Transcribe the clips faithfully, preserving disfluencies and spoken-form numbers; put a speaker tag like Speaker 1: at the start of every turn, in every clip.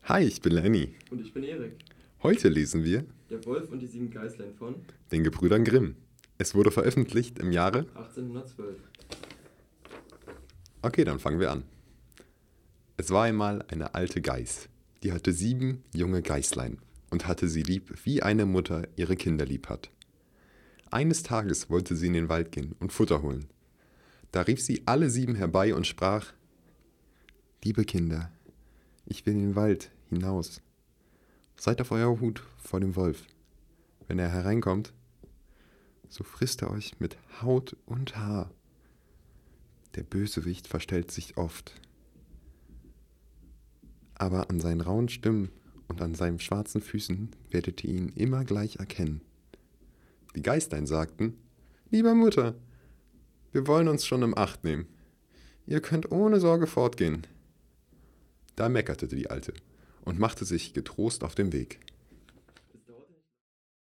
Speaker 1: Hi, ich bin Lenny.
Speaker 2: Und ich bin Erik.
Speaker 1: Heute lesen wir
Speaker 2: Der Wolf und die sieben Geißlein von
Speaker 1: den Gebrüdern Grimm. Es wurde veröffentlicht im Jahre...
Speaker 2: achtzehnhundertzwölf.
Speaker 1: Okay, dann fangen wir an. Es war einmal eine alte Geiß, die hatte sieben junge Geißlein und hatte sie lieb, wie eine Mutter ihre Kinder lieb hat. Eines Tages wollte sie in den Wald gehen und Futter holen. Da rief sie alle sieben herbei und sprach: Liebe Kinder, ich will in den Wald hinaus. Seid auf eurer Hut vor dem Wolf. Wenn er hereinkommt, so frisst er euch mit Haut und Haar. Der Bösewicht verstellt sich oft, aber an seinen rauen Stimmen und an seinen schwarzen Füßen werdet ihr ihn immer gleich erkennen. Die Geißlein sagten: Lieber Mutter, wir wollen uns schon im Acht nehmen. Ihr könnt ohne Sorge fortgehen. Da meckerte die Alte und machte sich getrost auf den Weg.
Speaker 2: Es dauerte nicht.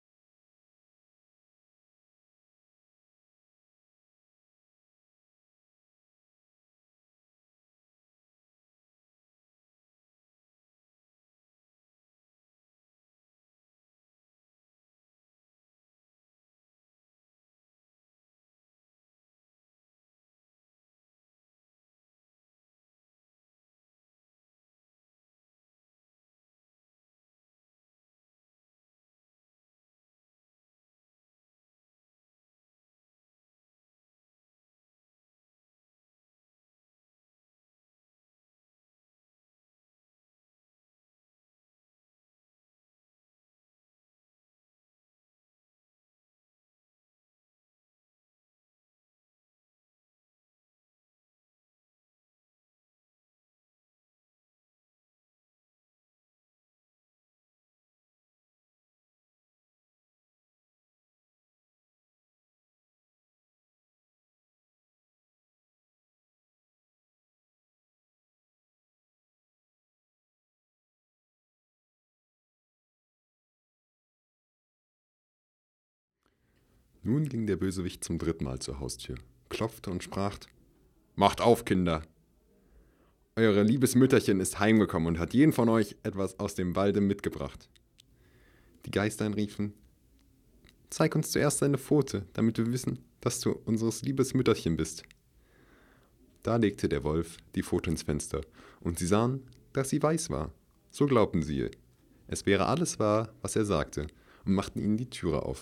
Speaker 1: Nun ging der Bösewicht zum dritten Mal zur Haustür, klopfte und sprach: Macht auf, Kinder! Eure liebes Mütterchen ist heimgekommen und hat jeden von euch etwas aus dem Walde mitgebracht. Die Geißlein riefen: Zeig uns zuerst deine Pfote, damit wir wissen, dass du unseres liebes Mütterchen bist. Da legte der Wolf die Pfote ins Fenster, und sie sahen, dass sie weiß war. So glaubten sie, es wäre alles wahr, was er sagte, und machten ihnen die Türe auf.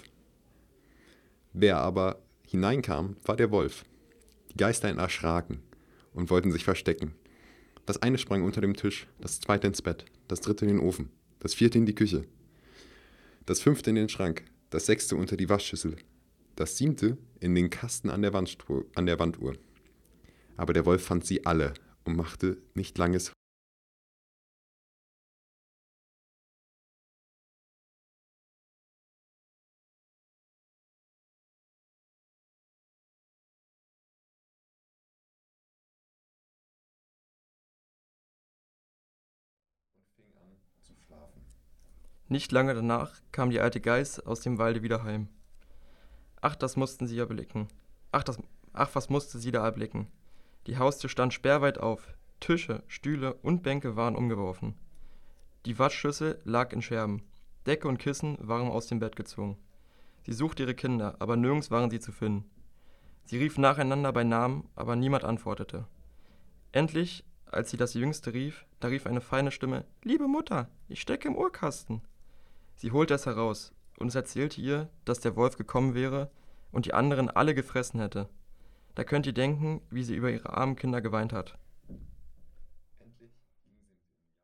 Speaker 1: Wer aber hineinkam, war der Wolf. Die Geißlein erschraken und wollten sich verstecken. Das eine sprang unter dem Tisch, das zweite ins Bett, das dritte in den Ofen, das vierte in die Küche, das fünfte in den Schrank, das sechste unter die Waschschüssel, das siebte in den Kasten an der Wandstru- an der Wanduhr. Aber der Wolf fand sie alle und machte nicht langes und fing an zu schlafen.
Speaker 2: Nicht lange danach kam die alte Geiß aus dem Walde wieder heim. Ach, das mussten sie ja blicken. Ach, das, ach, was musste sie da erblicken? Die Haustür stand sperrweit auf. Tische, Stühle und Bänke waren umgeworfen. Die Waschschüssel lag in Scherben. Decke und Kissen waren aus dem Bett gezogen. Sie suchte ihre Kinder, aber nirgends waren sie zu finden. Sie rief nacheinander bei Namen, aber niemand antwortete. Endlich, als sie das Jüngste rief, da rief eine feine Stimme: Liebe Mutter, ich stecke im Uhrkasten. Sie holte es heraus, und es erzählte ihr, dass der Wolf gekommen wäre und die anderen alle gefressen hätte. Da könnt ihr denken, wie sie über ihre armen Kinder geweint hat.
Speaker 1: Endlich ging sie mit ihrem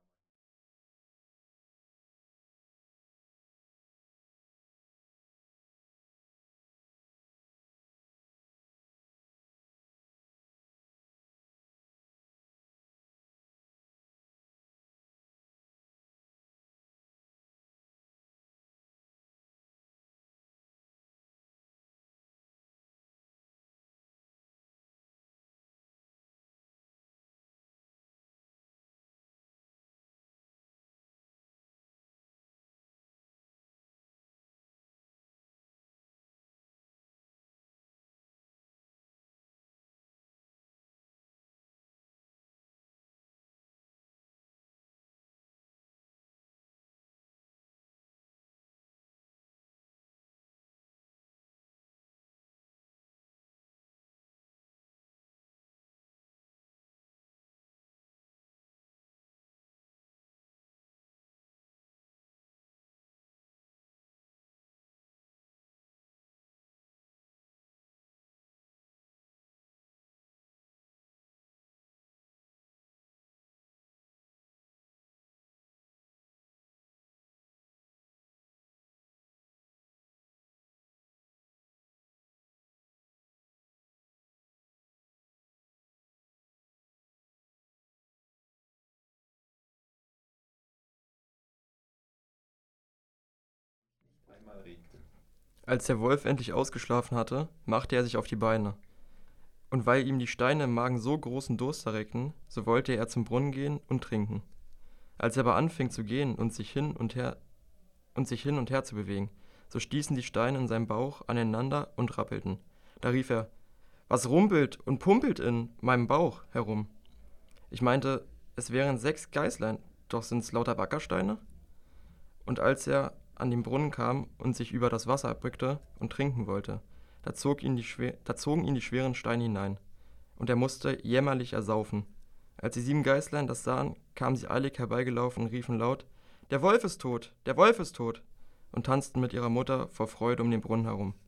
Speaker 1: einmal regte.
Speaker 2: Als der Wolf endlich ausgeschlafen hatte, machte er sich auf die Beine. Und weil ihm die Steine im Magen so großen Durst erregten, so wollte er zum Brunnen gehen und trinken. Als er aber anfing zu gehen und sich hin und her und sich hin und her zu bewegen, so stießen die Steine in seinem Bauch aneinander und rappelten. Da rief er: Was rumpelt und pumpelt in meinem Bauch herum? Ich meinte, es wären sechs Geißlein, doch sind's lauter Wackersteine? Und als er an den Brunnen kam und sich über das Wasser bückte und trinken wollte, da, zog ihn die schwer, da zogen ihn die schweren Steine hinein, und er musste jämmerlich ersaufen. Als die sieben Geißlein das sahen, kamen sie eilig herbeigelaufen und riefen laut: Der Wolf ist tot, der Wolf ist tot! Und tanzten mit ihrer Mutter vor Freude um den Brunnen herum.